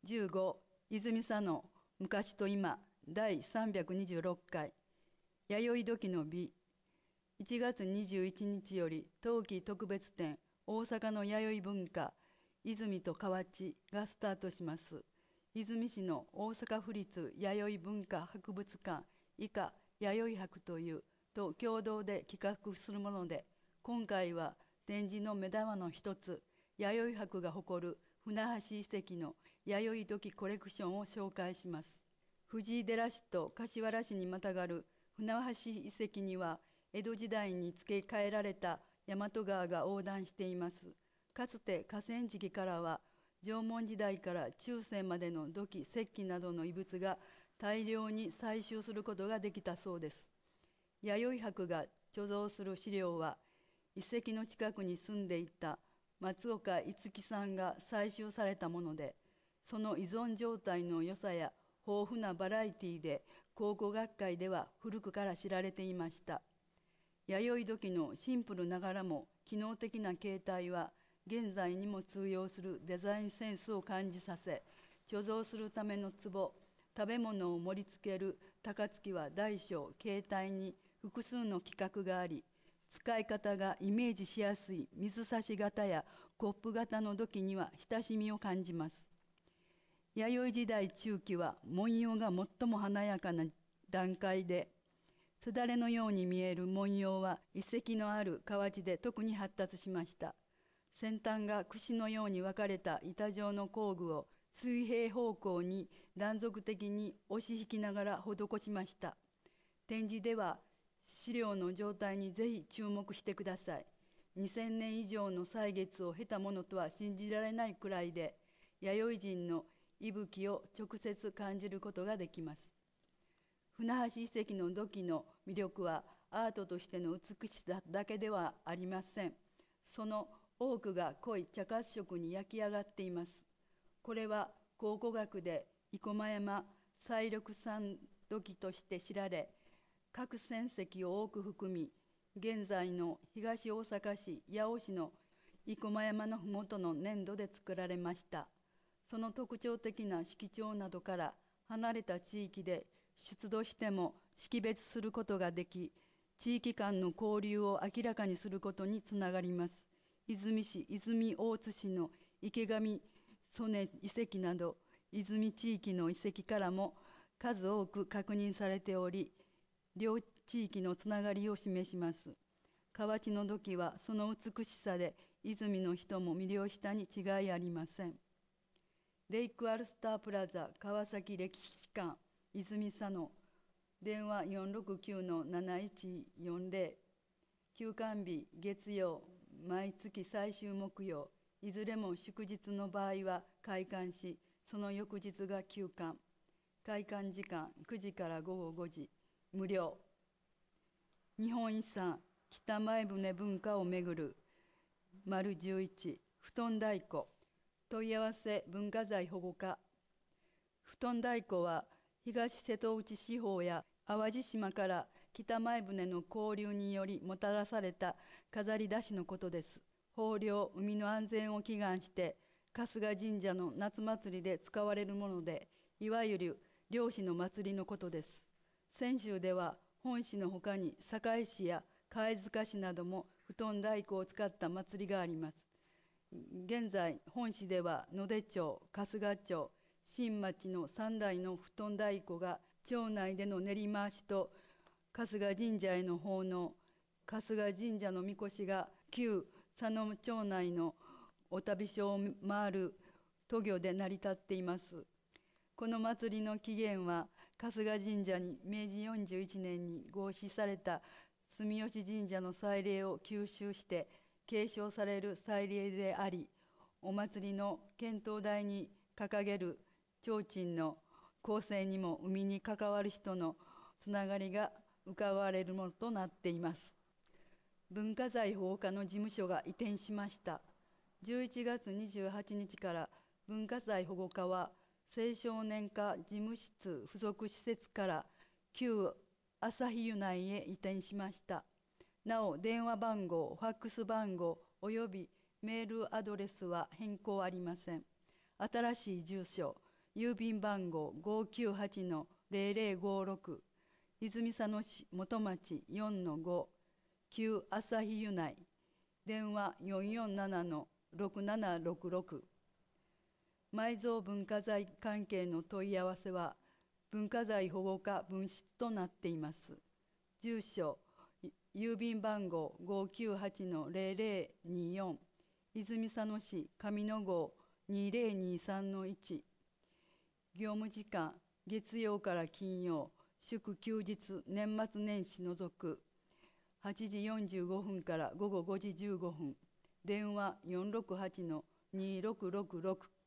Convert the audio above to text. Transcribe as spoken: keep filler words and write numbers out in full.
じゅうご、泉佐野昔と今だいさんびゃくにじゅうろっかい弥生土器の美。いちがつにじゅういちにちより冬季特別展大阪の弥生文化泉と河内がスタートします。泉市の大阪府立弥生文化博物館以下弥生博というと共同で企画するもので、今回は展示の目玉の一つ、弥生博が誇る船橋遺跡の弥生土器コレクションを紹介します。藤井寺市と柏原市にまたがる船橋遺跡には、江戸時代に付け替えられた大和川が横断しています。かつて河川敷からは、縄文時代から中世までの土器、石器などの遺物が大量に採集することができたそうです。弥生博が貯蔵する資料は、遺跡の近くに住んでいた松岡五木さんが採集されたもので、その依存状態の良さや豊富なバラエティで考古学会では古くから知られていました。弥生土器のシンプルながらも機能的な形態は現在にも通用するデザインセンスを感じさせ、貯蔵するための壺、食べ物を盛り付ける高槻は大小形態に複数の規格があり、使い方がイメージしやすい水差し型やコップ型の土器には親しみを感じます。弥生時代中期は文様が最も華やかな段階で、すだれのように見える文様は遺跡のある河内で特に発達しました。先端が櫛のように分かれた板状の工具を水平方向に断続的に押し引きながら施しました。展示では資料の状態にぜひ注目してください。にせんねん以上の歳月を経たものとは信じられないくらいで、弥生人の息吹を直接感じることができます。船橋遺跡の土器の魅力はアートとしての美しさだけではありません。その多くが濃い茶褐色に焼き上がっています。これは考古学で生駒山彩緑山土器として知られ、各船石を多く含み、現在の東大阪市八尾市の生駒山のふもとの粘土で作られました。その特徴的な色調などから離れた地域で出土しても識別することができ、地域間の交流を明らかにすることにつながります。泉市、泉大津市の池上曽根遺跡など、泉地域の遺跡からも数多く確認されており、両地域のつながりを示します。河内の土器はその美しさで泉の人も魅了したに違いありません。レイクアルスタープラザ川崎歴史館泉佐野、電話 よんろくきゅうのなないちよんぜろ、休館日月曜、毎月最終木曜、いずれも祝日の場合は開館し、その翌日が休館。開館時間くじからごごごじ、無料。日本遺産北前船文化をめぐる丸じゅういち、布団太鼓問い合わせ文化財保護課。布団太鼓は東瀬戸内四方や淡路島から北前船の交流によりもたらされた飾り出しのことです。豊漁、海の安全を祈願して春日神社の夏祭りで使われるもので、いわゆる漁師の祭りのことです。泉州では本市のほかに堺市や貝塚市なども布団太鼓を使った祭りがあります。現在本市では野出町、春日町、新町の三代の布団太鼓が町内での練り回しと春日神社への奉納、春日神社の神輿が旧佐野町内のお旅所を回る渡御で成り立っています。この祭りの起源は春日神社にめいじよんじゅういちねんに合祀された住吉神社の祭礼を吸収して継承される祭礼であり、お祭りの献灯台に掲げる提灯の構成にも海に関わる人のつながりが伺われるものとなっています。文化財保護課の事務所が移転しました。じゅういちがつにじゅうはちにちから文化財保護課は青少年課事務室附属施設から旧朝日湯内へ移転しました。なお電話番号、ファックス番号およびメールアドレスは変更ありません。新しい住所、 郵便番号 ごーきゅうはちのゼロゼロごろく、泉佐野市元町 よんのご、旧朝日湯内、電話 よんよんななのろくななろくろく。埋蔵文化財関係の問い合わせは文化財保護課分室となっています。住所、郵便番号 ごーきゅうはちのゼロゼロによん、泉佐野市上野郷にゼロにさんのいち。業務時間、月曜から金曜、祝休日、年末年始除く、はちじよんじゅうごふんから午後ごじじゅうごふん。電話よんろくはちのにろくろくろく。